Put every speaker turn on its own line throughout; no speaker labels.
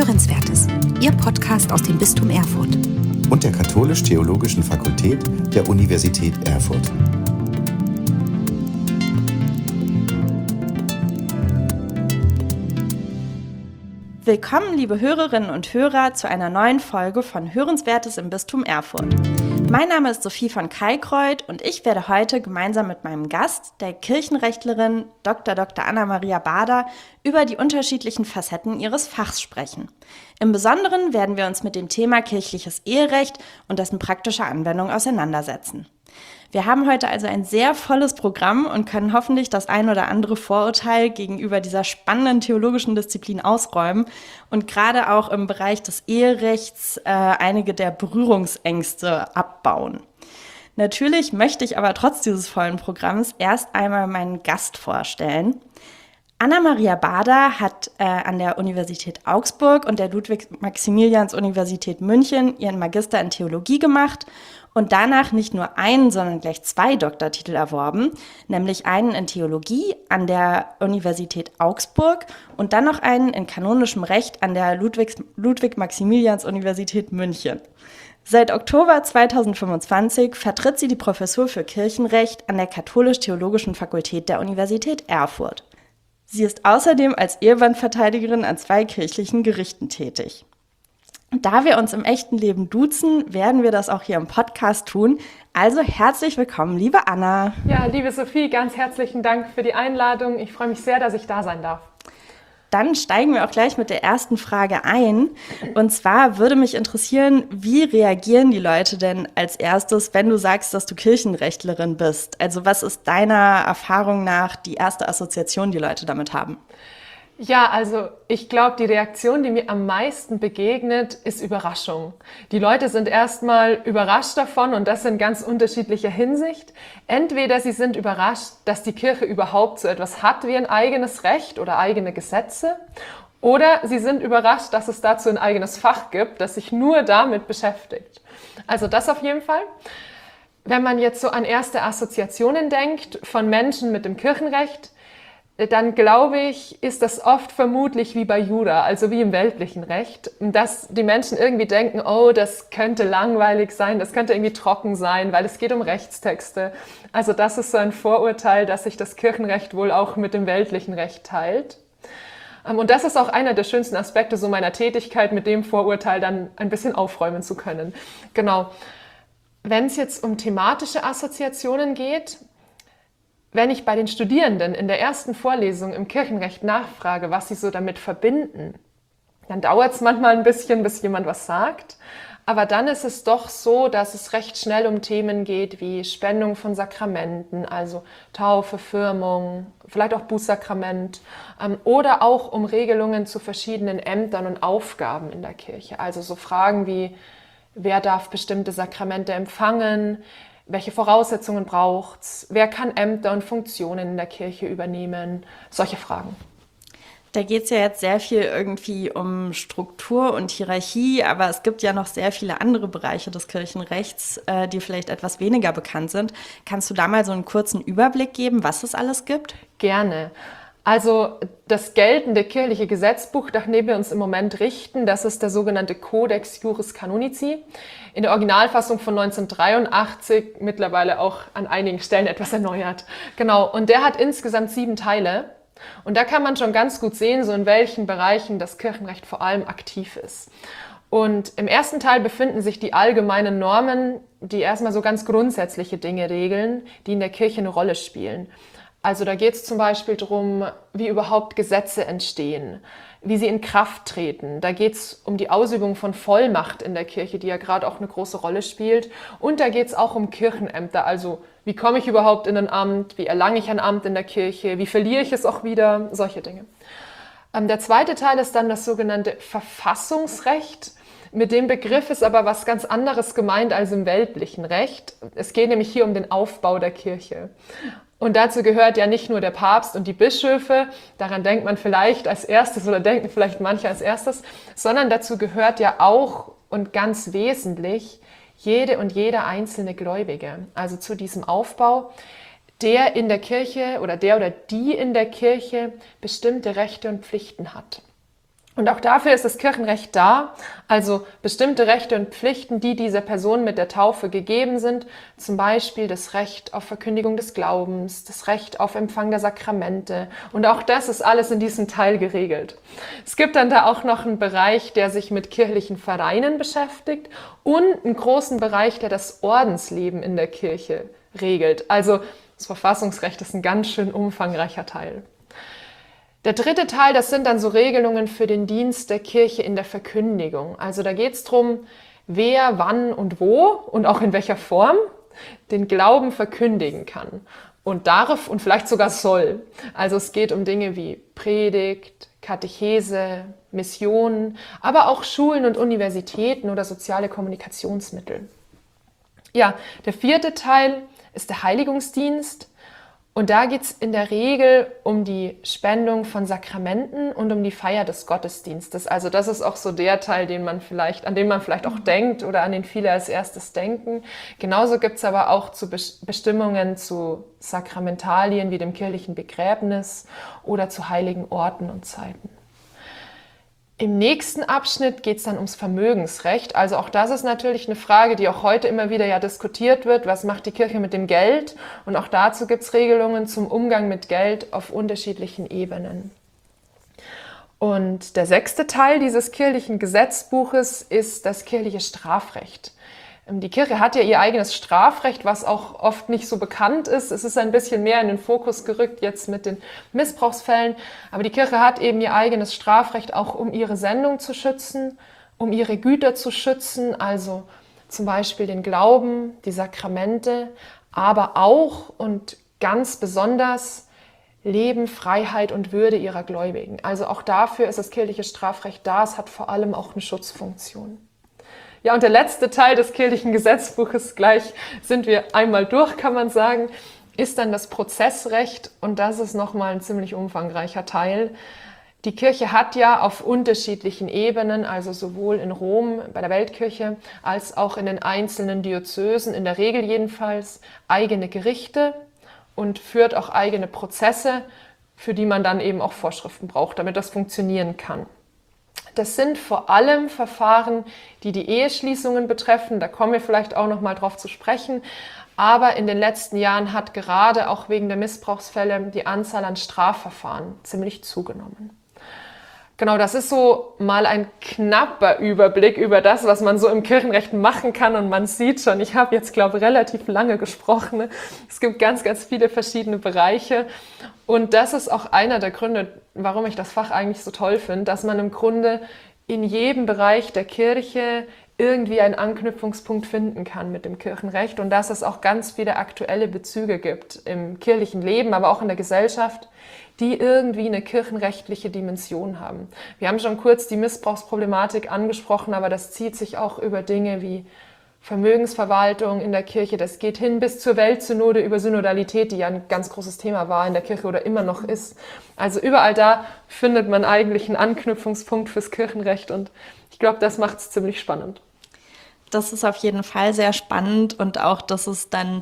Hörenswertes, Ihr Podcast aus dem Bistum Erfurt
und der Katholisch-Theologischen Fakultät der Universität Erfurt.
Willkommen, liebe Hörerinnen und Hörer, zu einer neuen Folge von Hörenswertes im Bistum Erfurt. Mein Name ist Sophie von Kalkreuth und ich werde heute gemeinsam mit meinem Gast, der Kirchenrechtlerin Dr. Anna-Maria Bader, über die unterschiedlichen Facetten ihres Fachs sprechen. Im Besonderen werden wir uns mit dem Thema kirchliches Eherecht und dessen praktischer Anwendung auseinandersetzen. Wir haben heute also ein sehr volles Programm und können hoffentlich das ein oder andere Vorurteil gegenüber dieser spannenden theologischen Disziplin ausräumen und gerade auch im Bereich des Eherechts einige der Berührungsängste abbauen. Natürlich möchte ich aber trotz dieses vollen Programms erst einmal meinen Gast vorstellen. Anna-Maria Bader hat an der Universität Augsburg und der Ludwig-Maximilians-Universität München ihren Magister in Theologie gemacht und danach nicht nur einen, sondern gleich 2 Doktortitel erworben, nämlich einen in Theologie an der Universität Augsburg und dann noch einen in kanonischem Recht an der Ludwig-Maximilians-Universität München. Seit Oktober 2025 vertritt sie die Professur für Kirchenrecht an der Katholisch-Theologischen Fakultät der Universität Erfurt. Sie ist außerdem als Ehebandverteidigerin an 2 kirchlichen Gerichten tätig. Da wir uns im echten Leben duzen, werden wir das auch hier im Podcast tun. Also herzlich willkommen, liebe Anna.
Ja, liebe Sophie, ganz herzlichen Dank für die Einladung. Ich freue mich sehr, dass ich da sein darf.
Dann steigen wir auch gleich mit der ersten Frage ein. Und zwar würde mich interessieren, wie reagieren die Leute denn als erstes, wenn du sagst, dass du Kirchenrechtlerin bist? Also was ist deiner Erfahrung nach die erste Assoziation, die Leute damit haben?
Ja, also ich glaube, die Reaktion, die mir am meisten begegnet, ist Überraschung. Die Leute sind erstmal überrascht davon und das in ganz unterschiedlicher Hinsicht. Entweder sie sind überrascht, dass die Kirche überhaupt so etwas hat wie ein eigenes Recht oder eigene Gesetze, oder sie sind überrascht, dass es dazu ein eigenes Fach gibt, das sich nur damit beschäftigt. Also das auf jeden Fall. Wenn man jetzt so an erste Assoziationen denkt von Menschen mit dem Kirchenrecht, dann glaube ich, ist das oft vermutlich wie bei Jura, also wie im weltlichen Recht, dass die Menschen irgendwie denken, oh, das könnte langweilig sein, das könnte irgendwie trocken sein, weil es geht um Rechtstexte. Also das ist so ein Vorurteil, dass sich das Kirchenrecht wohl auch mit dem weltlichen Recht teilt. Und das ist auch einer der schönsten Aspekte so meiner Tätigkeit, mit dem Vorurteil dann ein bisschen aufräumen zu können. Genau. Wenn es jetzt um thematische Assoziationen geht, wenn ich bei den Studierenden in der ersten Vorlesung im Kirchenrecht nachfrage, was sie so damit verbinden, dann dauert es manchmal ein bisschen, bis jemand was sagt. Aber dann ist es doch so, dass es recht schnell um Themen geht wie Spendung von Sakramenten, also Taufe, Firmung, vielleicht auch Bußsakrament, oder auch um Regelungen zu verschiedenen Ämtern und Aufgaben in der Kirche. Also so Fragen wie, wer darf bestimmte Sakramente empfangen, welche Voraussetzungen braucht's? Wer kann Ämter und Funktionen in der Kirche übernehmen? Solche Fragen.
Da geht es ja jetzt sehr viel irgendwie um Struktur und Hierarchie, aber es gibt ja noch sehr viele andere Bereiche des Kirchenrechts, die vielleicht etwas weniger bekannt sind. Kannst du da mal so einen kurzen Überblick geben, was es alles gibt?
Gerne. Also das geltende kirchliche Gesetzbuch, nach dem wir uns im Moment richten, das ist der sogenannte Codex Juris Canonici. In der Originalfassung von 1983, mittlerweile auch an einigen Stellen etwas erneuert. Genau, und der hat insgesamt 7 Teile. Und da kann man schon ganz gut sehen, so in welchen Bereichen das Kirchenrecht vor allem aktiv ist. Und im ersten Teil befinden sich die allgemeinen Normen, die erstmal so ganz grundsätzliche Dinge regeln, die in der Kirche eine Rolle spielen. Also da geht es zum Beispiel darum, wie überhaupt Gesetze entstehen, wie sie in Kraft treten. Da geht es um die Ausübung von Vollmacht in der Kirche, die ja gerade auch eine große Rolle spielt. Und da geht es auch um Kirchenämter, also wie komme ich überhaupt in ein Amt, wie erlange ich ein Amt in der Kirche, wie verliere ich es auch wieder, solche Dinge. Der zweite Teil ist dann das sogenannte Verfassungsrecht. Mit dem Begriff ist aber was ganz anderes gemeint als im weltlichen Recht. Es geht nämlich hier um den Aufbau der Kirche. Und dazu gehört ja nicht nur der Papst und die Bischöfe, daran denkt man vielleicht als erstes oder denken vielleicht manche als erstes, sondern dazu gehört ja auch und ganz wesentlich jede und jeder einzelne Gläubige. Also zu diesem Aufbau, der in der Kirche oder der oder die in der Kirche bestimmte Rechte und Pflichten hat. Und auch dafür ist das Kirchenrecht da, also bestimmte Rechte und Pflichten, die dieser Person mit der Taufe gegeben sind, zum Beispiel das Recht auf Verkündigung des Glaubens, das Recht auf Empfang der Sakramente, und auch das ist alles in diesem Teil geregelt. Es gibt dann da auch noch einen Bereich, der sich mit kirchlichen Vereinen beschäftigt und einen großen Bereich, der das Ordensleben in der Kirche regelt. Also das Verfassungsrecht ist ein ganz schön umfangreicher Teil. Der dritte Teil, das sind dann so Regelungen für den Dienst der Kirche in der Verkündigung. Also da geht es darum, wer, wann und wo und auch in welcher Form den Glauben verkündigen kann und darf und vielleicht sogar soll. Also es geht um Dinge wie Predigt, Katechese, Missionen, aber auch Schulen und Universitäten oder soziale Kommunikationsmittel. Ja, der vierte Teil ist der Heiligungsdienst. Und da geht es in der Regel um die Spendung von Sakramenten und um die Feier des Gottesdienstes. Also das ist auch so der Teil, an den man vielleicht auch denkt oder an den viele als erstes denken. Genauso gibt es aber auch zu Bestimmungen zu Sakramentalien wie dem kirchlichen Begräbnis oder zu heiligen Orten und Zeiten. Im nächsten Abschnitt geht es dann ums Vermögensrecht. Also auch das ist natürlich eine Frage, die auch heute immer wieder ja diskutiert wird. Was macht die Kirche mit dem Geld? Und auch dazu gibt es Regelungen zum Umgang mit Geld auf unterschiedlichen Ebenen. Und der sechste Teil dieses kirchlichen Gesetzbuches ist das kirchliche Strafrecht. Die Kirche hat ja ihr eigenes Strafrecht, was auch oft nicht so bekannt ist. Es ist ein bisschen mehr in den Fokus gerückt jetzt mit den Missbrauchsfällen. Aber die Kirche hat eben ihr eigenes Strafrecht auch, um ihre Sendung zu schützen, um ihre Güter zu schützen, also zum Beispiel den Glauben, die Sakramente, aber auch und ganz besonders Leben, Freiheit und Würde ihrer Gläubigen. Also auch dafür ist das kirchliche Strafrecht da. Es hat vor allem auch eine Schutzfunktion. Ja, und der letzte Teil des kirchlichen Gesetzbuches, gleich sind wir einmal durch, kann man sagen, ist dann das Prozessrecht. Und das ist nochmal ein ziemlich umfangreicher Teil. Die Kirche hat ja auf unterschiedlichen Ebenen, also sowohl in Rom bei der Weltkirche, als auch in den einzelnen Diözesen, in der Regel jedenfalls, eigene Gerichte und führt auch eigene Prozesse, für die man dann eben auch Vorschriften braucht, damit das funktionieren kann. Das sind vor allem Verfahren, die die Eheschließungen betreffen. Da kommen wir vielleicht auch noch mal drauf zu sprechen. Aber in den letzten Jahren hat gerade auch wegen der Missbrauchsfälle die Anzahl an Strafverfahren ziemlich zugenommen. Genau, das ist so mal ein knapper Überblick über das, was man so im Kirchenrecht machen kann. Und man sieht schon, ich habe jetzt, glaube ich, relativ lange gesprochen. Es gibt ganz, ganz viele verschiedene Bereiche. Und das ist auch einer der Gründe, warum ich das Fach eigentlich so toll finde, dass man im Grunde in jedem Bereich der Kirche irgendwie einen Anknüpfungspunkt finden kann mit dem Kirchenrecht und dass es auch ganz viele aktuelle Bezüge gibt im kirchlichen Leben, aber auch in der Gesellschaft, die irgendwie eine kirchenrechtliche Dimension haben. Wir haben schon kurz die Missbrauchsproblematik angesprochen, aber das zieht sich auch über Dinge wie Vermögensverwaltung in der Kirche. Das geht hin bis zur Weltsynode über Synodalität, die ja ein ganz großes Thema war in der Kirche oder immer noch ist. Also überall da findet man eigentlich einen Anknüpfungspunkt fürs Kirchenrecht und ich glaube, das macht es ziemlich spannend.
Das ist auf jeden Fall sehr spannend und auch, dass es dann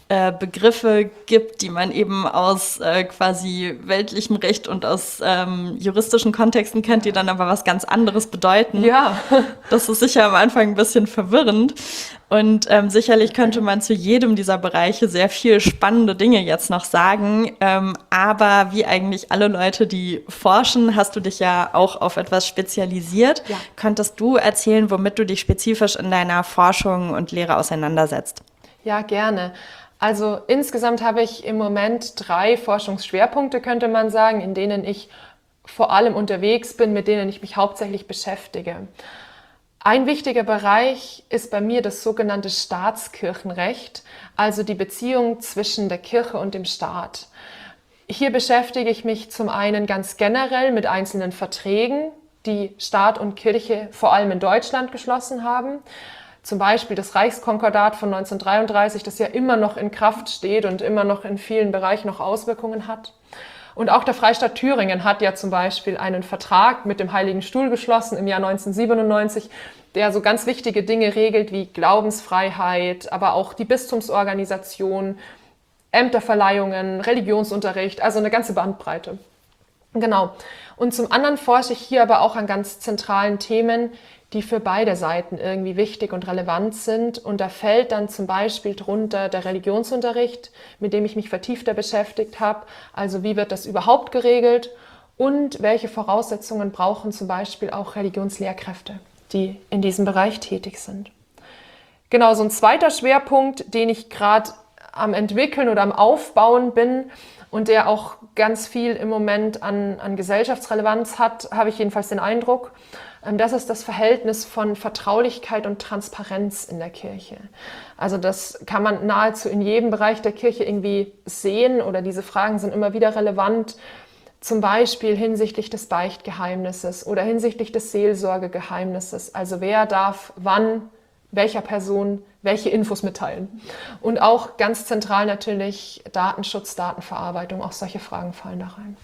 Begriffe gibt, die man eben aus quasi weltlichem Recht und aus juristischen Kontexten kennt, die dann aber was ganz anderes bedeuten.
Ja.
Das ist sicher am Anfang ein bisschen verwirrend und sicherlich könnte man zu jedem dieser Bereiche sehr viel spannende Dinge jetzt noch sagen, aber wie eigentlich alle Leute, die forschen, hast du dich ja auch auf etwas spezialisiert.
Ja.
Könntest du erzählen, womit du dich spezifisch in deiner Forschung und Lehre auseinandersetzt?
Ja, gerne. Also insgesamt habe ich im Moment 3 Forschungsschwerpunkte, könnte man sagen, in denen ich vor allem unterwegs bin, mit denen ich mich hauptsächlich beschäftige. Ein wichtiger Bereich ist bei mir das sogenannte Staatskirchenrecht, also die Beziehung zwischen der Kirche und dem Staat. Hier beschäftige ich mich zum einen ganz generell mit einzelnen Verträgen, die Staat und Kirche vor allem in Deutschland geschlossen haben. Zum Beispiel das Reichskonkordat von 1933, das ja immer noch in Kraft steht und immer noch in vielen Bereichen noch Auswirkungen hat. Und auch der Freistaat Thüringen hat ja zum Beispiel einen Vertrag mit dem Heiligen Stuhl geschlossen im Jahr 1997, der so ganz wichtige Dinge regelt wie Glaubensfreiheit, aber auch die Bistumsorganisation, Ämterverleihungen, Religionsunterricht, also eine ganze Bandbreite. Genau. Und zum anderen forsche ich hier aber auch an ganz zentralen Themen, die für beide Seiten irgendwie wichtig und relevant sind. Und da fällt dann zum Beispiel drunter der Religionsunterricht, mit dem ich mich vertiefter beschäftigt habe. Also wie wird das überhaupt geregelt und welche Voraussetzungen brauchen zum Beispiel auch Religionslehrkräfte, die in diesem Bereich tätig sind. Genau, so ein zweiter Schwerpunkt, den ich gerade am Entwickeln oder am Aufbauen bin und der auch ganz viel im Moment an Gesellschaftsrelevanz hat, habe ich jedenfalls den Eindruck. Das ist das Verhältnis von Vertraulichkeit und Transparenz in der Kirche. Also das kann man nahezu in jedem Bereich der Kirche irgendwie sehen oder diese Fragen sind immer wieder relevant, zum Beispiel hinsichtlich des Beichtgeheimnisses oder hinsichtlich des Seelsorgegeheimnisses. Also wer darf wann, welcher Person welche Infos mitteilen. Und auch ganz zentral natürlich Datenschutz, Datenverarbeitung, auch solche Fragen fallen da rein.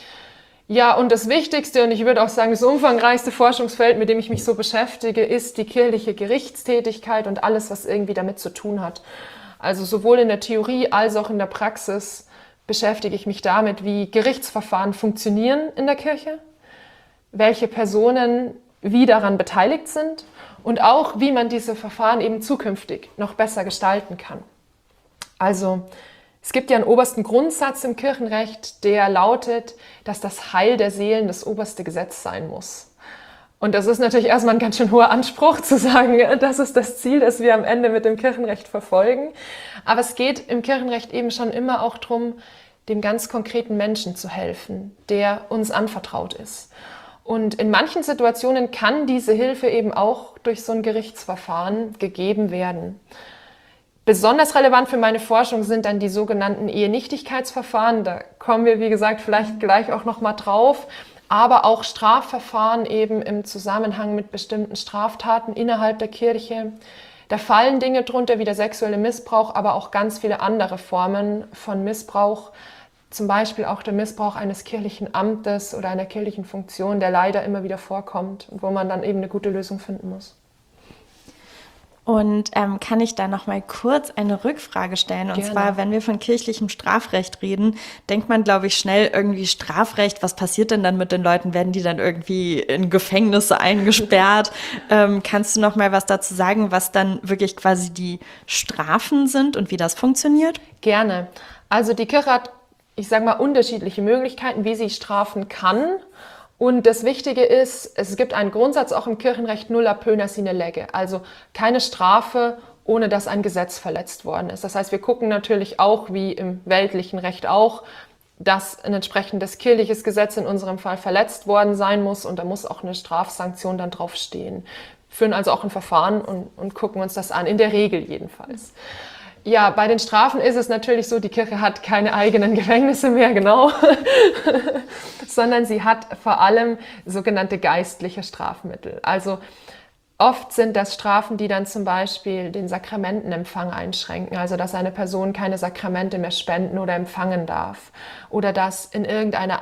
Ja, und das Wichtigste und ich würde auch sagen, das umfangreichste Forschungsfeld, mit dem ich mich so beschäftige, ist die kirchliche Gerichtstätigkeit und alles, was irgendwie damit zu tun hat. Also sowohl in der Theorie als auch in der Praxis beschäftige ich mich damit, wie Gerichtsverfahren funktionieren in der Kirche, welche Personen wie daran beteiligt sind und auch, wie man diese Verfahren eben zukünftig noch besser gestalten kann. Also es gibt ja einen obersten Grundsatz im Kirchenrecht, der lautet, dass das Heil der Seelen das oberste Gesetz sein muss. Und das ist natürlich erstmal ein ganz schön hoher Anspruch zu sagen, das ist das Ziel, das wir am Ende mit dem Kirchenrecht verfolgen. Aber es geht im Kirchenrecht eben schon immer auch darum, dem ganz konkreten Menschen zu helfen, der uns anvertraut ist. Und in manchen Situationen kann diese Hilfe eben auch durch so ein Gerichtsverfahren gegeben werden. Besonders relevant für meine Forschung sind dann die sogenannten Ehenichtigkeitsverfahren. Da kommen wir, wie gesagt, vielleicht gleich auch noch mal drauf. Aber auch Strafverfahren eben im Zusammenhang mit bestimmten Straftaten innerhalb der Kirche. Da fallen Dinge drunter wie der sexuelle Missbrauch, aber auch ganz viele andere Formen von Missbrauch. Zum Beispiel auch der Missbrauch eines kirchlichen Amtes oder einer kirchlichen Funktion, der leider immer wieder vorkommt und wo man dann eben eine gute Lösung finden muss.
Und kann ich da noch mal kurz eine Rückfrage stellen? Und
Gerne.
zwar, wenn wir von kirchlichem Strafrecht reden, denkt man, glaube ich, schnell irgendwie Strafrecht. Was passiert denn dann mit den Leuten? Werden die dann irgendwie in Gefängnisse eingesperrt? Kannst du noch mal was dazu sagen, was dann wirklich quasi die Strafen sind und wie das funktioniert?
Gerne. Also die Kirche hat, ich sage mal, unterschiedliche Möglichkeiten, wie sie strafen kann. Und das Wichtige ist, es gibt einen Grundsatz auch im Kirchenrecht, nulla pöna sine lege, also keine Strafe, ohne dass ein Gesetz verletzt worden ist. Das heißt, wir gucken natürlich auch, wie im weltlichen Recht auch, dass ein entsprechendes kirchliches Gesetz in unserem Fall verletzt worden sein muss und da muss auch eine Strafsanktion dann drauf stehen. Wir führen also auch ein Verfahren und gucken uns das an, in der Regel jedenfalls. Ja, bei den Strafen ist es natürlich so, die Kirche hat keine eigenen Gefängnisse mehr, genau, sondern sie hat vor allem sogenannte geistliche Strafmittel. Also oft sind das Strafen, die dann zum Beispiel den Sakramentenempfang einschränken, also dass eine Person keine Sakramente mehr spenden oder empfangen darf oder dass in irgendeinem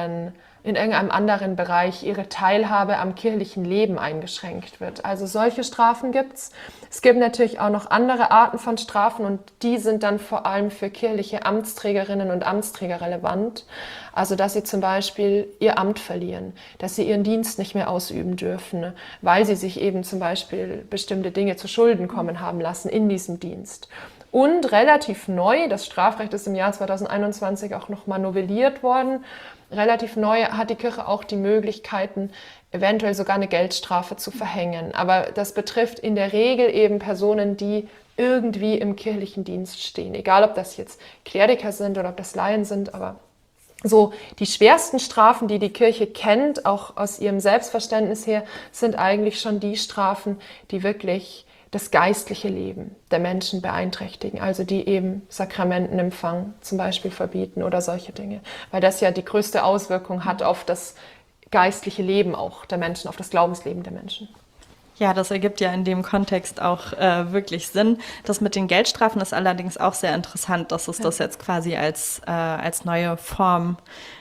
anderen Bereich ihre Teilhabe am kirchlichen Leben eingeschränkt wird. Also solche Strafen gibt's. Es gibt natürlich auch noch andere Arten von Strafen und die sind dann vor allem für kirchliche Amtsträgerinnen und Amtsträger relevant. Also dass sie zum Beispiel ihr Amt verlieren, dass sie ihren Dienst nicht mehr ausüben dürfen, weil sie sich eben zum Beispiel bestimmte Dinge zu Schulden kommen haben lassen in diesem Dienst. Und relativ neu, das Strafrecht ist im Jahr 2021 auch nochmal novelliert worden, relativ neu hat die Kirche auch die Möglichkeiten, eventuell sogar eine Geldstrafe zu verhängen. Aber das betrifft in der Regel eben Personen, die irgendwie im kirchlichen Dienst stehen. Egal, ob das jetzt Kleriker sind oder ob das Laien sind, aber so die schwersten Strafen, die die Kirche kennt, auch aus ihrem Selbstverständnis her, sind eigentlich schon die Strafen, die wirklich das geistliche Leben der Menschen beeinträchtigen, also die eben Sakramentenempfang zum Beispiel verbieten oder solche Dinge, weil das ja die größte Auswirkung hat auf das geistliche Leben auch der Menschen, auf das Glaubensleben der Menschen.
Ja, das ergibt ja in dem Kontext auch wirklich Sinn. Das mit den Geldstrafen ist allerdings auch sehr interessant, dass es das jetzt quasi als neue Form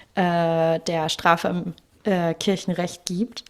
der Strafe im Kirchenrecht gibt.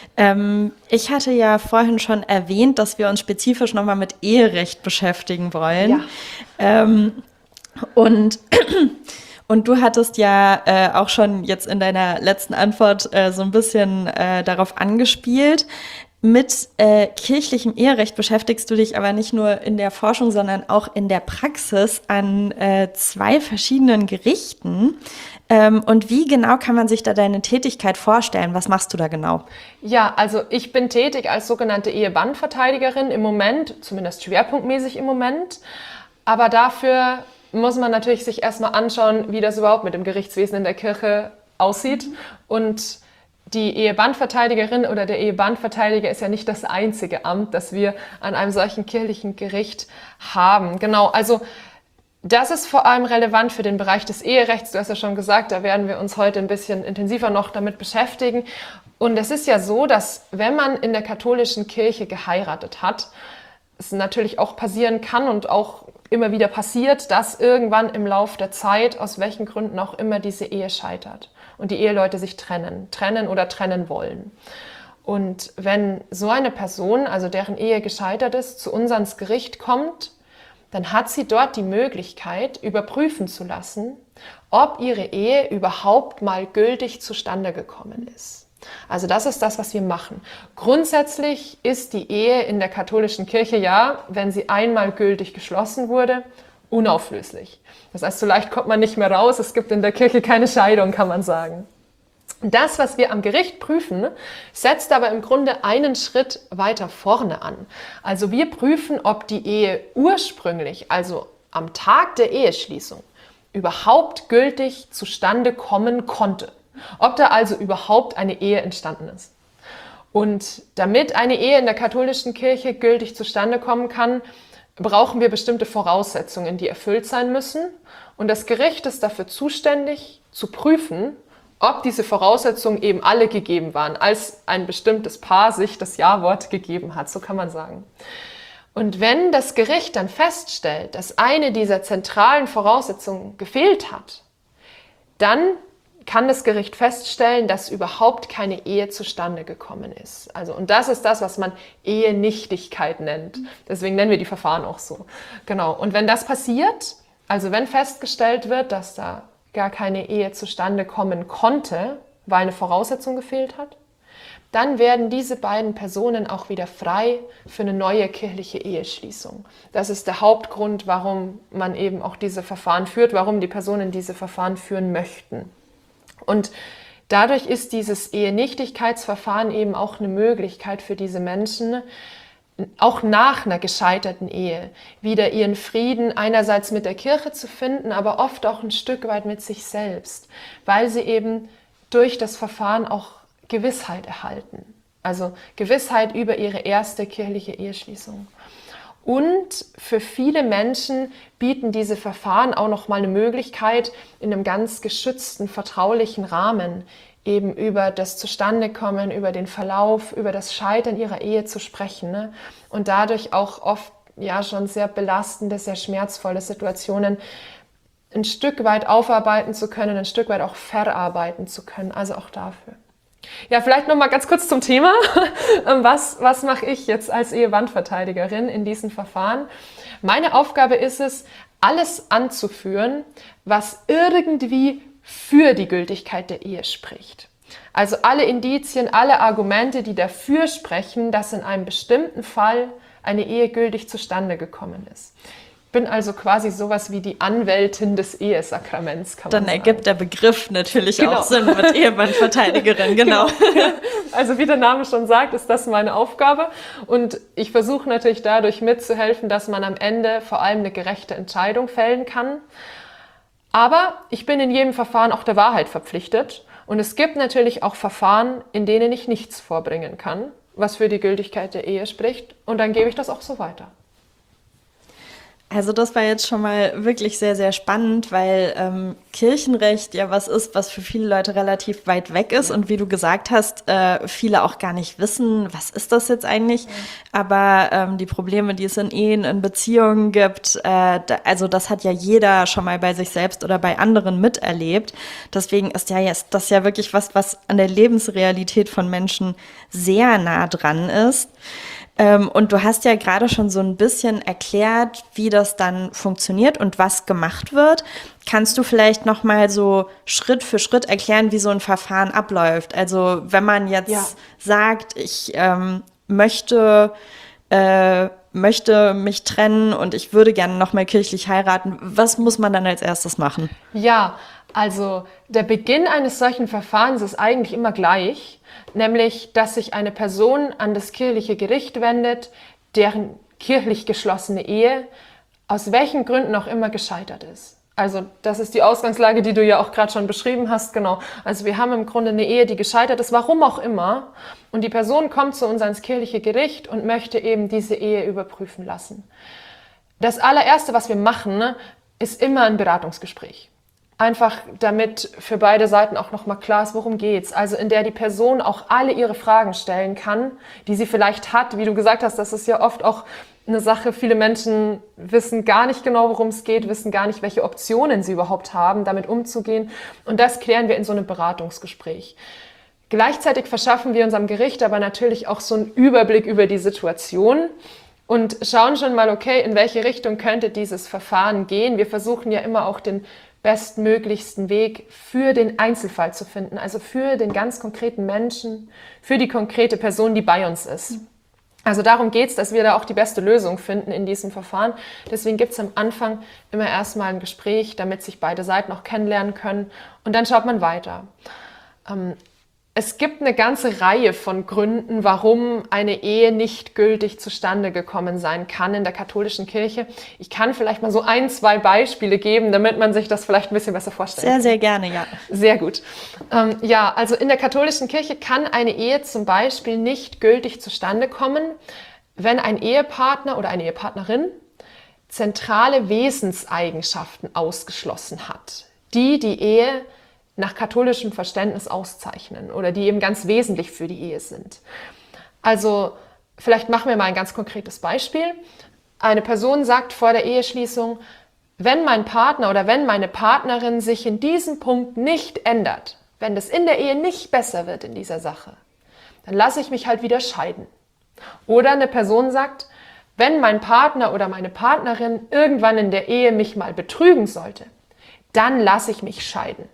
Ich hatte ja vorhin schon erwähnt, dass wir uns spezifisch nochmal mit Eherecht beschäftigen wollen.
Ja.
Und Und du hattest ja auch schon jetzt in deiner letzten Antwort so ein bisschen darauf angespielt. Mit kirchlichem Eherecht beschäftigst du dich aber nicht nur in der Forschung, sondern auch in der Praxis an 2 verschiedenen Gerichten. Und wie genau kann man sich da deine Tätigkeit vorstellen? Was machst du da genau?
Ja, also ich bin tätig als sogenannte Ehebandverteidigerin im Moment, zumindest schwerpunktmäßig im Moment. Aber dafür muss man natürlich sich erstmal anschauen, wie das überhaupt mit dem Gerichtswesen in der Kirche aussieht. Und die Ehebandverteidigerin oder der Ehebandverteidiger ist ja nicht das einzige Amt, das wir an einem solchen kirchlichen Gericht haben. Genau, also das ist vor allem relevant für den Bereich des Eherechts. Du hast ja schon gesagt, da werden wir uns heute ein bisschen intensiver noch damit beschäftigen. Und es ist ja so, dass wenn man in der katholischen Kirche geheiratet hat, es natürlich auch passieren kann und auch immer wieder passiert, dass irgendwann im Lauf der Zeit, aus welchen Gründen auch immer, diese Ehe scheitert und die Eheleute sich trennen oder trennen wollen. Und wenn so eine Person, also deren Ehe gescheitert ist, zu uns ans Gericht kommt, dann hat sie dort die Möglichkeit, überprüfen zu lassen, ob ihre Ehe überhaupt mal gültig zustande gekommen ist. Also das ist das, was wir machen. Grundsätzlich ist die Ehe in der katholischen Kirche ja, wenn sie einmal gültig geschlossen wurde, unauflöslich. Das heißt, so leicht kommt man nicht mehr raus. Es gibt in der Kirche keine Scheidung, kann man sagen. Das, was wir am Gericht prüfen, setzt aber im Grunde einen Schritt weiter vorne an. Also wir prüfen, ob die Ehe ursprünglich, also am Tag der Eheschließung, überhaupt gültig zustande kommen konnte. Ob da also überhaupt eine Ehe entstanden ist. Und damit eine Ehe in der katholischen Kirche gültig zustande kommen kann, brauchen wir bestimmte Voraussetzungen, die erfüllt sein müssen. Und das Gericht ist dafür zuständig, zu prüfen, ob diese Voraussetzungen eben alle gegeben waren, als ein bestimmtes Paar sich das Ja-Wort gegeben hat, so kann man sagen. Und wenn das Gericht dann feststellt, dass eine dieser zentralen Voraussetzungen gefehlt hat, dann kann das Gericht feststellen, dass überhaupt keine Ehe zustande gekommen ist. Also, und das ist das, was man Ehenichtigkeit nennt. Deswegen nennen wir die Verfahren auch so. Genau. Und wenn das passiert, also wenn festgestellt wird, dass da gar keine Ehe zustande kommen konnte, weil eine Voraussetzung gefehlt hat, dann werden diese beiden Personen auch wieder frei für eine neue kirchliche Eheschließung. Das ist der Hauptgrund, warum man eben auch diese Verfahren führt, warum die Personen diese Verfahren führen möchten. Und dadurch ist dieses Ehenichtigkeitsverfahren eben auch eine Möglichkeit für diese Menschen, auch nach einer gescheiterten Ehe wieder ihren Frieden einerseits mit der Kirche zu finden, aber oft auch ein Stück weit mit sich selbst, weil sie eben durch das Verfahren auch Gewissheit erhalten. Also Gewissheit über ihre erste kirchliche Eheschließung. Und für viele Menschen bieten diese Verfahren auch nochmal eine Möglichkeit, in einem ganz geschützten, vertraulichen Rahmen eben über das Zustandekommen, über den Verlauf, über das Scheitern ihrer Ehe zu sprechen, ne? Und dadurch auch oft ja schon sehr belastende, sehr schmerzvolle Situationen ein Stück weit aufarbeiten zu können, ein Stück weit auch verarbeiten zu können, also auch dafür. Ja, vielleicht noch mal ganz kurz zum Thema. Was mache ich jetzt als Ehebandverteidigerin in diesen Verfahren? Meine Aufgabe ist es, alles anzuführen, was irgendwie für die Gültigkeit der Ehe spricht. Also alle Indizien, alle Argumente, die dafür sprechen, dass in einem bestimmten Fall eine Ehe gültig zustande gekommen ist. Ich bin also quasi sowas wie die Anwältin des Ehesakraments, kann man sagen. Dann ergibt der Begriff natürlich auch Sinn mit Ehebandverteidigerin, genau. Also wie der Name schon sagt, ist das meine Aufgabe. Und ich versuche natürlich dadurch mitzuhelfen, dass man am Ende vor allem eine gerechte Entscheidung fällen kann. Aber ich bin in jedem Verfahren auch der Wahrheit verpflichtet. Und es gibt natürlich auch Verfahren, in denen ich nichts vorbringen kann, was für die Gültigkeit der Ehe spricht. Und dann gebe ich das auch so weiter.
Also das war jetzt schon mal wirklich sehr, sehr spannend, weil Kirchenrecht ja was ist, was für viele Leute relativ weit weg ist und wie du gesagt hast, viele auch gar nicht wissen, was ist das jetzt eigentlich, aber die Probleme, die es in Ehen, in Beziehungen gibt, also das hat ja jeder schon mal bei sich selbst oder bei anderen miterlebt, deswegen ist das ja wirklich was an der Lebensrealität von Menschen sehr nah dran ist. Und du hast ja gerade schon so ein bisschen erklärt, wie das dann funktioniert und was gemacht wird. Kannst du vielleicht noch mal so Schritt für Schritt erklären, wie so ein Verfahren abläuft? Also wenn man jetzt sagt, ich möchte mich trennen und ich würde gerne noch mal kirchlich heiraten, was muss man dann als erstes machen?
Ja, also der Beginn eines solchen Verfahrens ist eigentlich immer gleich, nämlich, dass sich eine Person an das kirchliche Gericht wendet, deren kirchlich geschlossene Ehe aus welchen Gründen auch immer gescheitert ist. Also das ist die Ausgangslage, die du ja auch gerade schon beschrieben hast, genau. Also wir haben im Grunde eine Ehe, die gescheitert ist, warum auch immer. Und die Person kommt zu uns ans kirchliche Gericht und möchte eben diese Ehe überprüfen lassen. Das allererste, was wir machen, ist immer ein Beratungsgespräch. Einfach damit für beide Seiten auch nochmal klar ist, worum geht's. Also in der die Person auch alle ihre Fragen stellen kann, die sie vielleicht hat. Wie du gesagt hast, das ist ja oft auch eine Sache, viele Menschen wissen gar nicht genau, worum es geht, wissen gar nicht, welche Optionen sie überhaupt haben, damit umzugehen. Und das klären wir in so einem Beratungsgespräch. Gleichzeitig verschaffen wir unserem Gericht aber natürlich auch so einen Überblick über die Situation und schauen schon mal, okay, in welche Richtung könnte dieses Verfahren gehen. Wir versuchen ja immer auch den bestmöglichsten Weg für den Einzelfall zu finden, also für den ganz konkreten Menschen, für die konkrete Person, die bei uns ist. Also darum geht es, dass wir da auch die beste Lösung finden in diesem Verfahren. Deswegen gibt es am Anfang immer erstmal ein Gespräch, damit sich beide Seiten auch kennenlernen können und dann schaut man weiter. Es gibt eine ganze Reihe von Gründen, warum eine Ehe nicht gültig zustande gekommen sein kann in der katholischen Kirche. Ich kann vielleicht mal so 1, 2 Beispiele geben, damit man sich das vielleicht ein bisschen besser vorstellen kann.
Sehr, sehr gerne, ja.
Sehr gut. Ja, also in der katholischen Kirche kann eine Ehe zum Beispiel nicht gültig zustande kommen, wenn ein Ehepartner oder eine Ehepartnerin zentrale Wesenseigenschaften ausgeschlossen hat, die die Ehe nach katholischem Verständnis auszeichnen oder die eben ganz wesentlich für die Ehe sind. Also vielleicht machen wir mal ein ganz konkretes Beispiel. Eine Person sagt vor der Eheschließung, wenn mein Partner oder wenn meine Partnerin sich in diesem Punkt nicht ändert, wenn das in der Ehe nicht besser wird in dieser Sache, dann lasse ich mich halt wieder scheiden. Oder eine Person sagt, wenn mein Partner oder meine Partnerin irgendwann in der Ehe mich mal betrügen sollte, dann lasse ich mich scheiden.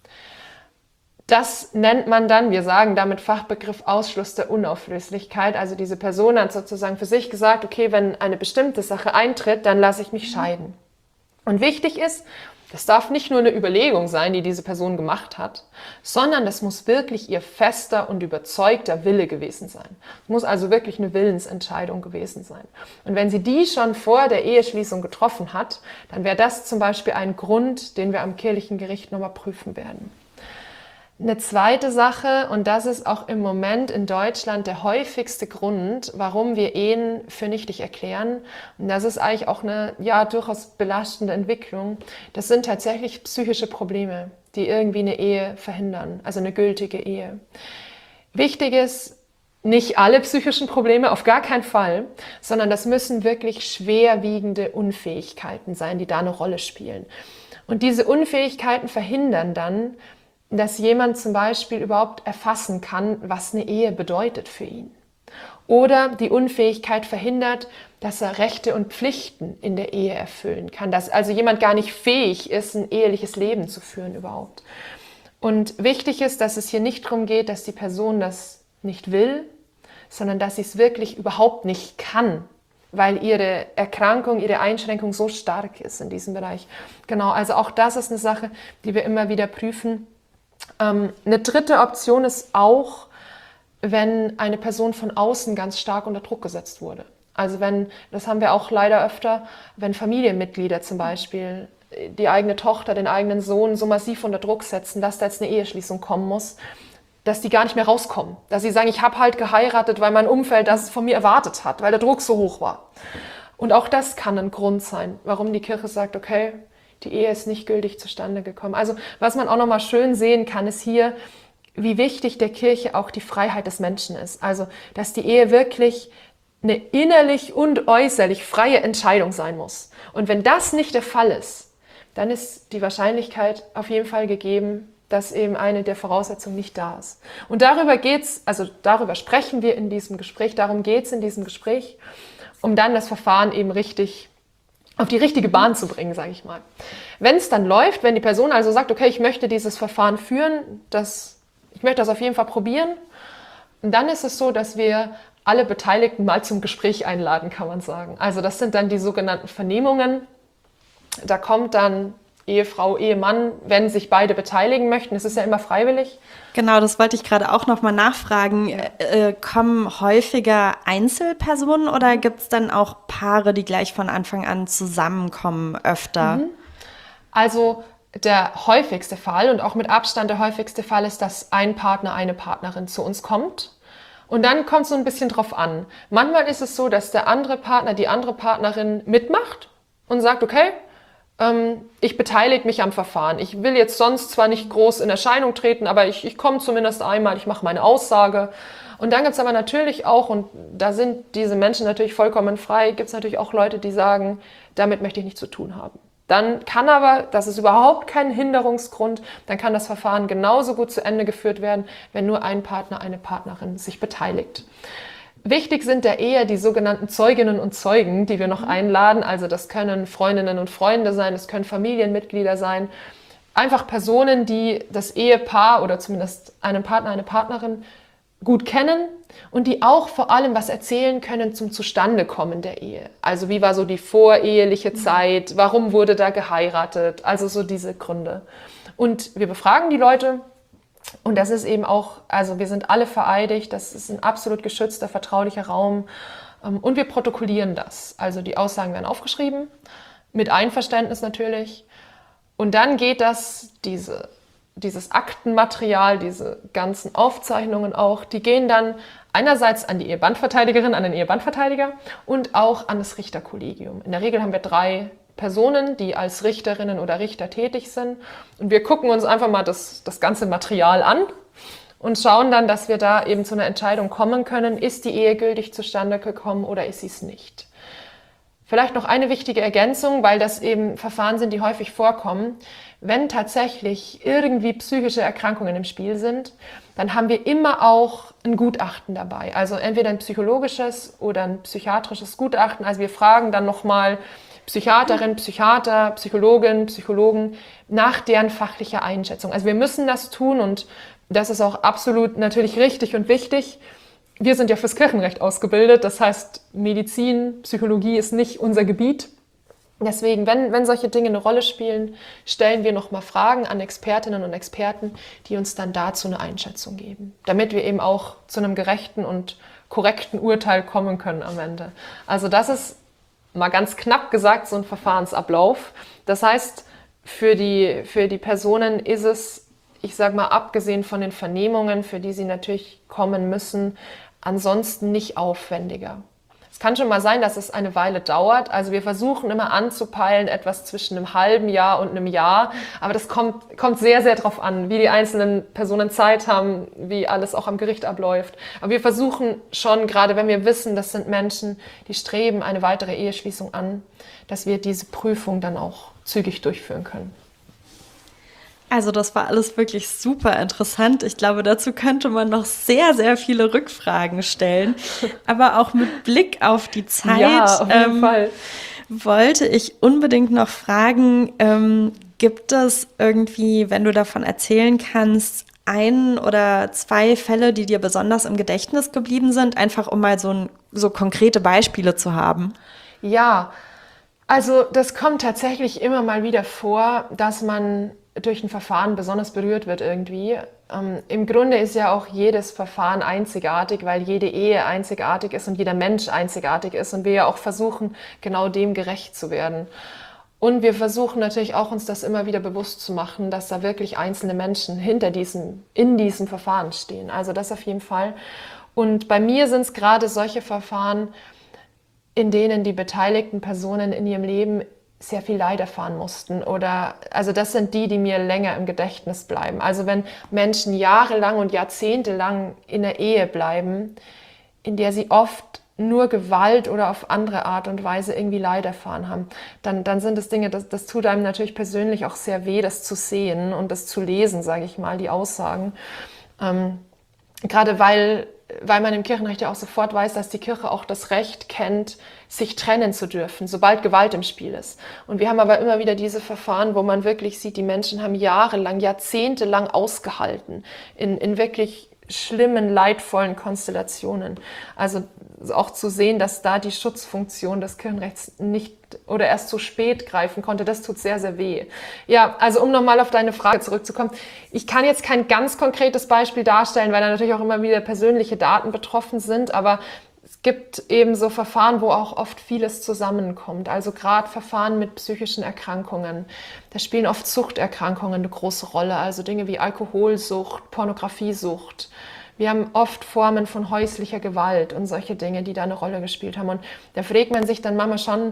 Das nennt man dann, wir sagen damit Fachbegriff Ausschluss der Unauflöslichkeit. Also diese Person hat sozusagen für sich gesagt, okay, wenn eine bestimmte Sache eintritt, dann lasse ich mich scheiden. Und wichtig ist, das darf nicht nur eine Überlegung sein, die diese Person gemacht hat, sondern das muss wirklich ihr fester und überzeugter Wille gewesen sein. Es muss also wirklich eine Willensentscheidung gewesen sein. Und wenn sie die schon vor der Eheschließung getroffen hat, dann wäre das zum Beispiel ein Grund, den wir am kirchlichen Gericht nochmal prüfen werden. Eine zweite Sache, und das ist auch im Moment in Deutschland der häufigste Grund, warum wir Ehen für nichtig erklären, und das ist eigentlich auch eine durchaus belastende Entwicklung, das sind tatsächlich psychische Probleme, die irgendwie eine Ehe verhindern, also eine gültige Ehe. Wichtig ist, nicht alle psychischen Probleme, auf gar keinen Fall, sondern das müssen wirklich schwerwiegende Unfähigkeiten sein, die da eine Rolle spielen. Und diese Unfähigkeiten verhindern dann, dass jemand zum Beispiel überhaupt erfassen kann, was eine Ehe bedeutet für ihn. Oder die Unfähigkeit verhindert, dass er Rechte und Pflichten in der Ehe erfüllen kann. Dass also jemand gar nicht fähig ist, ein eheliches Leben zu führen überhaupt. Und wichtig ist, dass es hier nicht darum geht, dass die Person das nicht will, sondern dass sie es wirklich überhaupt nicht kann, weil ihre Erkrankung, ihre Einschränkung so stark ist in diesem Bereich. Genau, also auch das ist eine Sache, die wir immer wieder prüfen. Eine dritte Option ist auch, wenn eine Person von außen ganz stark unter Druck gesetzt wurde. Also das haben wir auch leider öfter, wenn Familienmitglieder zum Beispiel die eigene Tochter, den eigenen Sohn so massiv unter Druck setzen, dass da jetzt eine Eheschließung kommen muss, dass die gar nicht mehr rauskommen. Dass sie sagen, ich habe halt geheiratet, weil mein Umfeld das von mir erwartet hat, weil der Druck so hoch war. Und auch das kann ein Grund sein, warum die Kirche sagt, okay, die Ehe ist nicht gültig zustande gekommen. Also was man auch nochmal schön sehen kann, ist hier, wie wichtig der Kirche auch die Freiheit des Menschen ist. Also, dass die Ehe wirklich eine innerlich und äußerlich freie Entscheidung sein muss. Und wenn das nicht der Fall ist, dann ist die Wahrscheinlichkeit auf jeden Fall gegeben, dass eben eine der Voraussetzungen nicht da ist. Und darüber sprechen wir in diesem Gespräch, darum geht es in diesem Gespräch, um dann das Verfahren eben richtig auf die richtige Bahn zu bringen, sage ich mal. Wenn es dann läuft, wenn die Person also sagt, okay, ich möchte dieses Verfahren führen, ich möchte das auf jeden Fall probieren, dann ist es so, dass wir alle Beteiligten mal zum Gespräch einladen, kann man sagen. Also das sind dann die sogenannten Vernehmungen. Da kommt dann Ehefrau, Ehemann, wenn sich beide beteiligen möchten. Es ist ja immer freiwillig.
Genau, das wollte ich gerade auch nochmal nachfragen. Kommen häufiger Einzelpersonen oder gibt es dann auch Paare, die gleich von Anfang an zusammenkommen, öfter?
Also der häufigste Fall und auch mit Abstand der häufigste Fall ist, dass ein Partner, eine Partnerin zu uns kommt. Und dann kommt es so ein bisschen drauf an. Manchmal ist es so, dass der andere Partner, die andere Partnerin mitmacht und sagt, okay, ich beteilige mich am Verfahren. Ich will jetzt sonst zwar nicht groß in Erscheinung treten, aber ich komme zumindest einmal, ich mache meine Aussage. Und dann gibt es aber natürlich auch, und da sind diese Menschen natürlich vollkommen frei, gibt es natürlich auch Leute, die sagen, damit möchte ich nichts zu tun haben. Dann kann aber, das ist überhaupt kein Hinderungsgrund, dann kann das Verfahren genauso gut zu Ende geführt werden, wenn nur ein Partner, eine Partnerin sich beteiligt. Wichtig sind der Ehe die sogenannten Zeuginnen und Zeugen, die wir noch einladen. Also das können Freundinnen und Freunde sein, das können Familienmitglieder sein. Einfach Personen, die das Ehepaar oder zumindest einen Partner, eine Partnerin gut kennen und die auch vor allem was erzählen können zum Zustandekommen der Ehe. Also wie war so die voreheliche Zeit, warum wurde da geheiratet, also so diese Gründe. Und wir befragen die Leute. Und das ist eben auch, also wir sind alle vereidigt, das ist ein absolut geschützter, vertraulicher Raum und wir protokollieren das. Also die Aussagen werden aufgeschrieben, mit Einverständnis natürlich. Und dann geht dieses Aktenmaterial, diese ganzen Aufzeichnungen auch, die gehen dann einerseits an die Ehebandverteidigerin, an den Ehebandverteidiger und auch an das Richterkollegium. In der Regel haben wir 3 Personen, die als Richterinnen oder Richter tätig sind. Und wir gucken uns einfach mal das ganze Material an und schauen dann, dass wir da eben zu einer Entscheidung kommen können, ist die Ehe gültig zustande gekommen oder ist sie es nicht. Vielleicht noch eine wichtige Ergänzung, weil das eben Verfahren sind, die häufig vorkommen. Wenn tatsächlich irgendwie psychische Erkrankungen im Spiel sind, dann haben wir immer auch ein Gutachten dabei. Also entweder ein psychologisches oder ein psychiatrisches Gutachten. Also wir fragen dann nochmal Psychiaterin, Psychiater, Psychologin, Psychologen nach deren fachlicher Einschätzung. Also wir müssen das tun und das ist auch absolut natürlich richtig und wichtig. Wir sind ja fürs Kirchenrecht ausgebildet, das heißt Medizin, Psychologie ist nicht unser Gebiet. Deswegen, wenn solche Dinge eine Rolle spielen, stellen wir nochmal Fragen an Expertinnen und Experten, die uns dann dazu eine Einschätzung geben, damit wir eben auch zu einem gerechten und korrekten Urteil kommen können am Ende. Also das ist mal ganz knapp gesagt so ein Verfahrensablauf. Das heißt, für die Personen ist es, ich sage mal, abgesehen von den Vernehmungen, für die sie natürlich kommen müssen, ansonsten nicht aufwendiger. Es kann schon mal sein, dass es eine Weile dauert. Also wir versuchen immer anzupeilen, etwas zwischen einem halben Jahr und einem Jahr. Aber das kommt sehr, sehr drauf an, wie die einzelnen Personen Zeit haben, wie alles auch am Gericht abläuft. Aber wir versuchen schon, gerade wenn wir wissen, das sind Menschen, die streben eine weitere Eheschließung an, dass wir diese Prüfung dann auch zügig durchführen können.
Also das war alles wirklich super interessant. Ich glaube, dazu könnte man noch sehr, sehr viele Rückfragen stellen. Aber auch mit Blick auf die Zeit
ja, auf jeden Fall.
Wollte ich unbedingt noch fragen, gibt es irgendwie, wenn du davon erzählen kannst, 1 oder 2 Fälle, die dir besonders im Gedächtnis geblieben sind, einfach um mal so konkrete Beispiele zu haben?
Ja, also das kommt tatsächlich immer mal wieder vor, dass man durch ein Verfahren besonders berührt wird irgendwie. Im Grunde ist ja auch jedes Verfahren einzigartig, weil jede Ehe einzigartig ist und jeder Mensch einzigartig ist und wir ja auch versuchen, genau dem gerecht zu werden. Und wir versuchen natürlich auch, uns das immer wieder bewusst zu machen, dass da wirklich einzelne Menschen in diesem Verfahren stehen. Also das auf jeden Fall. Und bei mir sind es gerade solche Verfahren, in denen die beteiligten Personen in ihrem Leben sehr viel Leid erfahren mussten also das sind die mir länger im Gedächtnis bleiben. Also wenn Menschen jahrelang und jahrzehntelang in einer Ehe bleiben, in der sie oft nur Gewalt oder auf andere Art und Weise irgendwie Leid erfahren haben, dann sind es Dinge, das tut einem natürlich persönlich auch sehr weh, das zu sehen und das zu lesen, sage ich mal, die Aussagen. Gerade weil man im Kirchenrecht ja auch sofort weiß, dass die Kirche auch das Recht kennt, sich trennen zu dürfen, sobald Gewalt im Spiel ist. Und wir haben aber immer wieder diese Verfahren, wo man wirklich sieht, die Menschen haben jahrelang, jahrzehntelang ausgehalten in wirklich schlimmen, leidvollen Konstellationen. Also auch zu sehen, dass da die Schutzfunktion des Kirchenrechts nicht oder erst zu spät greifen konnte, das tut sehr, sehr weh. Ja, also um nochmal auf deine Frage zurückzukommen, ich kann jetzt kein ganz konkretes Beispiel darstellen, weil da natürlich auch immer wieder persönliche Daten betroffen sind, aber es gibt eben so Verfahren, wo auch oft vieles zusammenkommt. Also gerade Verfahren mit psychischen Erkrankungen. Da spielen oft Suchterkrankungen eine große Rolle. Also Dinge wie Alkoholsucht, Pornografiesucht. Wir haben oft Formen von häuslicher Gewalt und solche Dinge, die da eine Rolle gespielt haben. Und da fragt man sich dann manchmal schon,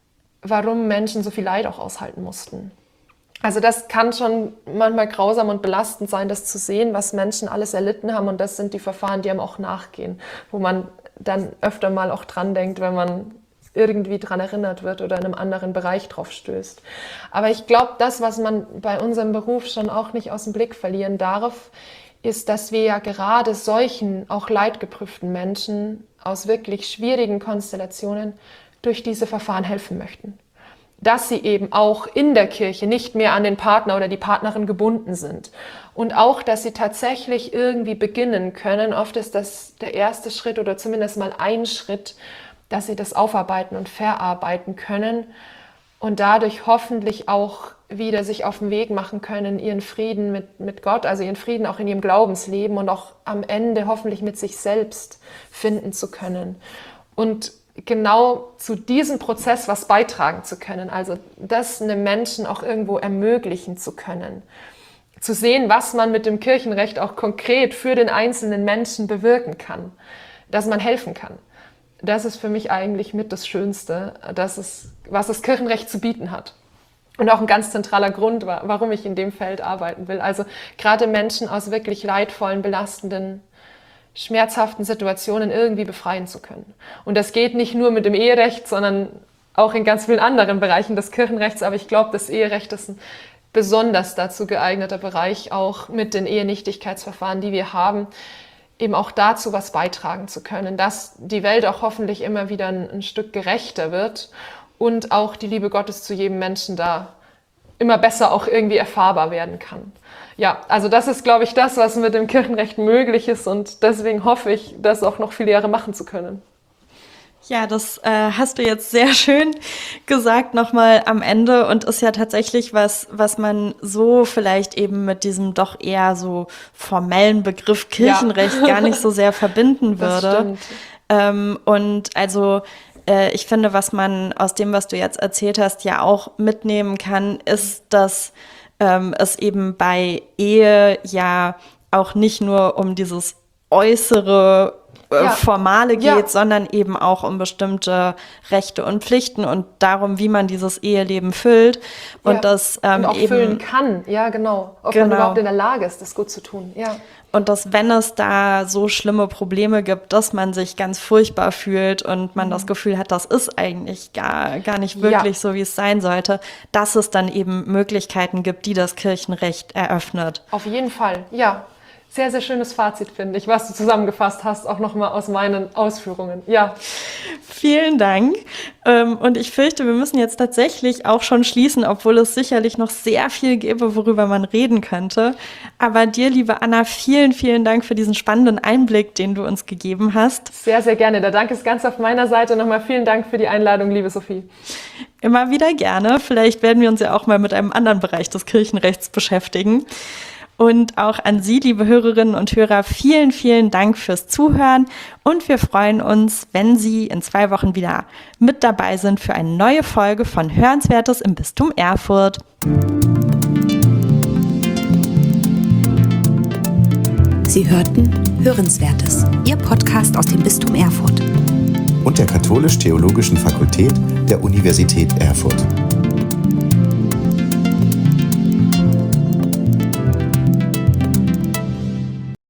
warum Menschen so viel Leid auch aushalten mussten. Also das kann schon manchmal grausam und belastend sein, das zu sehen, was Menschen alles erlitten haben. Und das sind die Verfahren, die einem auch nachgehen, wo man dann öfter mal auch dran denkt, wenn man irgendwie dran erinnert wird oder in einem anderen Bereich drauf stößt. Aber ich glaube, das, was man bei unserem Beruf schon auch nicht aus dem Blick verlieren darf, ist, dass wir ja gerade solchen, auch leidgeprüften Menschen aus wirklich schwierigen Konstellationen durch diese Verfahren helfen möchten. Dass sie eben auch in der Kirche nicht mehr an den Partner oder die Partnerin gebunden sind. Und auch, dass sie tatsächlich irgendwie beginnen können. Oft ist das der erste Schritt oder zumindest mal ein Schritt, dass sie das aufarbeiten und verarbeiten können und dadurch hoffentlich auch wieder sich auf den Weg machen können, ihren Frieden mit Gott, also ihren Frieden auch in ihrem Glaubensleben und auch am Ende hoffentlich mit sich selbst finden zu können. Und genau zu diesem Prozess was beitragen zu können, also das einem Menschen auch irgendwo ermöglichen zu können. Zu sehen, was man mit dem Kirchenrecht auch konkret für den einzelnen Menschen bewirken kann, dass man helfen kann. Das ist für mich eigentlich mit das Schönste, was das Kirchenrecht zu bieten hat. Und auch ein ganz zentraler Grund, warum ich in dem Feld arbeiten will. Also gerade Menschen aus wirklich leidvollen, belastenden, schmerzhaften Situationen irgendwie befreien zu können. Und das geht nicht nur mit dem Eherecht, sondern auch in ganz vielen anderen Bereichen des Kirchenrechts. Aber ich glaube, das Eherecht ist ein besonders dazu geeigneter Bereich, auch mit den Ehenichtigkeitsverfahren, die wir haben, eben auch dazu was beitragen zu können, dass die Welt auch hoffentlich immer wieder ein Stück gerechter wird und auch die Liebe Gottes zu jedem Menschen da immer besser auch irgendwie erfahrbar werden kann. Ja, also das ist, glaube ich, das, was mit dem Kirchenrecht möglich ist und deswegen hoffe ich, das auch noch viele Jahre machen zu können.
Ja, das hast du jetzt sehr schön gesagt nochmal am Ende und ist ja tatsächlich was man so vielleicht eben mit diesem doch eher so formellen Begriff Kirchenrecht gar nicht so sehr verbinden würde. Und also ich finde, was man aus dem, was du jetzt erzählt hast, ja auch mitnehmen kann, ist, dass es eben bei Ehe ja auch nicht nur um dieses äußere Formale geht, sondern eben auch um bestimmte Rechte und Pflichten und darum, wie man dieses Eheleben füllt und das
und auch
eben
füllen kann. Ja, genau. Ob man überhaupt in der Lage ist, das gut zu tun. Ja.
Und dass, wenn es da so schlimme Probleme gibt, dass man sich ganz furchtbar fühlt und man das Gefühl hat, das ist eigentlich gar nicht wirklich so, wie es sein sollte, dass es dann eben Möglichkeiten gibt, die das Kirchenrecht eröffnet.
Auf jeden Fall, ja. Sehr, sehr schönes Fazit, finde ich, was du zusammengefasst hast, auch nochmal aus meinen Ausführungen. Ja.
Vielen Dank. Und ich fürchte, wir müssen jetzt tatsächlich auch schon schließen, obwohl es sicherlich noch sehr viel gäbe, worüber man reden könnte. Aber dir, liebe Anna, vielen, vielen Dank für diesen spannenden Einblick, den du uns gegeben hast.
Sehr, sehr gerne. Der Dank ist ganz auf meiner Seite. Nochmal vielen Dank für die Einladung, liebe Sophie.
Immer wieder gerne. Vielleicht werden wir uns ja auch mal mit einem anderen Bereich des Kirchenrechts beschäftigen. Und auch an Sie, liebe Hörerinnen und Hörer, vielen, vielen Dank fürs Zuhören. Und wir freuen uns, wenn Sie in 2 Wochen wieder mit dabei sind für eine neue Folge von Hörenswertes im Bistum Erfurt.
Sie hörten Hörenswertes, Ihr Podcast aus dem Bistum Erfurt
und der Katholisch-Theologischen Fakultät der Universität Erfurt.